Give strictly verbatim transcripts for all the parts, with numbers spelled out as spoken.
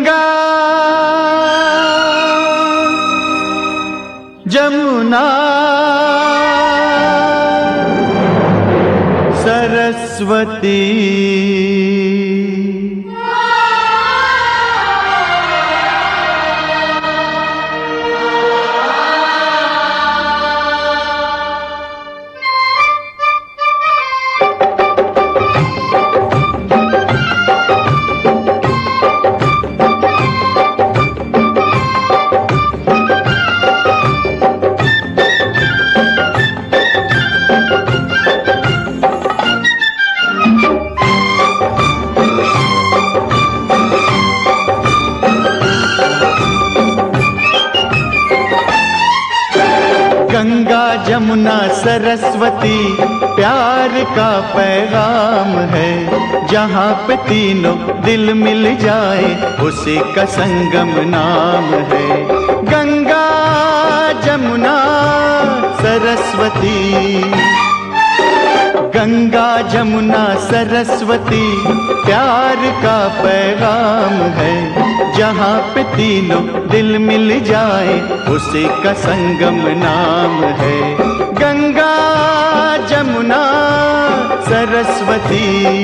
गंगा जमुना सरस्वती गंगा जमुना सरस्वती प्यार का पैगाम है। जहाँ पे तीनों दिल मिल जाए उसी का संगम नाम है। गंगा जमुना सरस्वती, गंगा जमुना सरस्वती प्यार का पैगाम है। जहाँ पे तीनों दिल मिल जाए उसी का संगम नाम है। गंगा जमुना सरस्वती।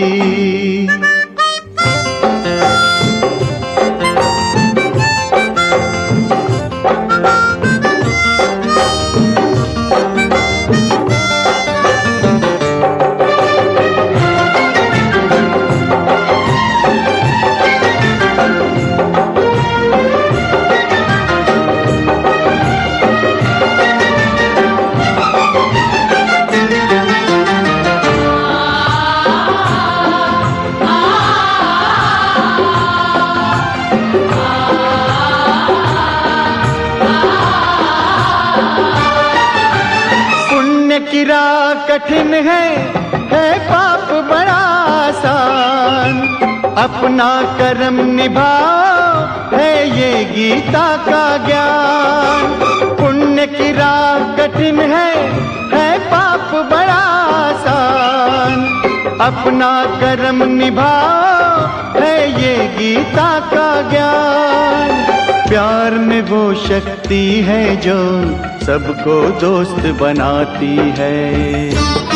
की राह कठिन है, है पाप बड़ा आसान। अपना कर्म निभाओ है ये गीता का ज्ञान। पुण्य की राह कठिन है, है पाप बड़ा आसान। अपना कर्म निभाओ है ये गीता का ज्ञान। प्यार में वो शक्ति है जो सबको दोस्त बनाती है।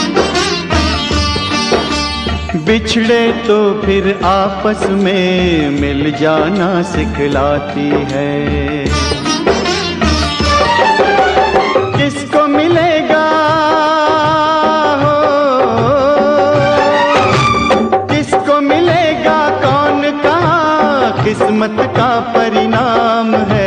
बिछड़े तो फिर आपस में मिल जाना सिखलाती है। किसको मिलेगा हो, किसको मिलेगा कौन कहाँ, किस्मत का परिणाम है।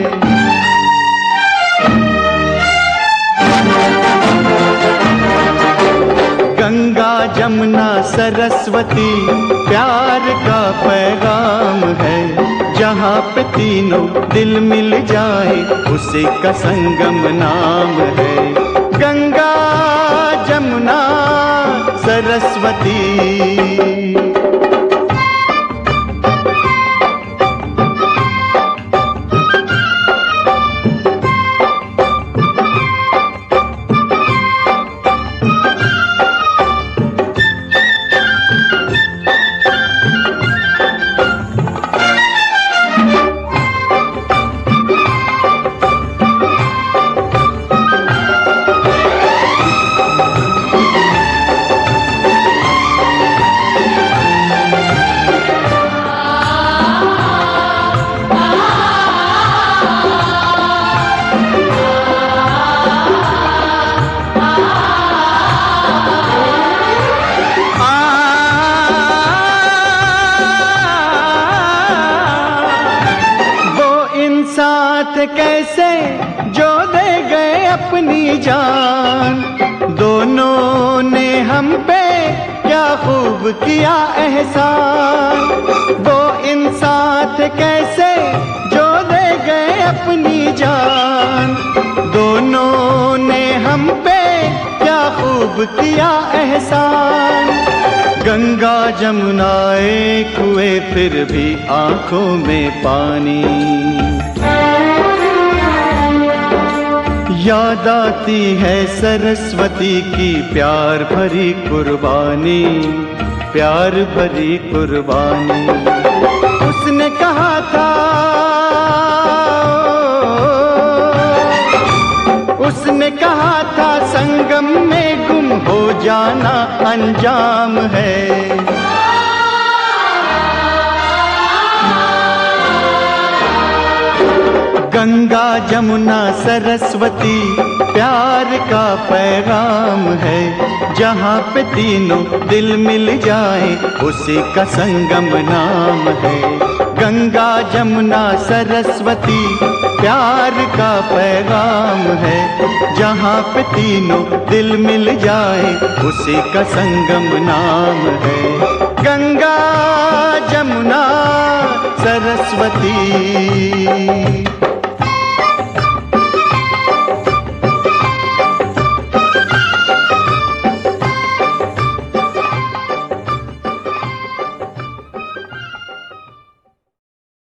गंगा जमुना सरस्वती प्यार का पैगाम है। जहाँ पे तीनों दिल मिल जाए उसी का संगम नाम है। गंगा जमुना सरस्वती। साथ कैसे जो दे गए अपनी जान। दोनों ने हम पे क्या खूब किया एहसान। वो इंसान कैसे जो दे गए अपनी जान। दोनों ने हम पे क्या खूब किया एहसान। गंगा जमुना एक हुए फिर भी आंखों में पानी। याद आती है सरस्वती की प्यार भरी कुर्बानी, प्यार भरी कुर्बानी। उसने कहा था जाम है। गंगा जमुना सरस्वती प्यार का पैगाम है। जहाँ पे तीनों दिल मिल जाए उसी का संगम नाम है। गंगा जमुना सरस्वती प्यार का पैगाम है। जहाँ पे तीनों दिल मिल जाए उसी का संगम नाम है। गंगा जमुना सरस्वती।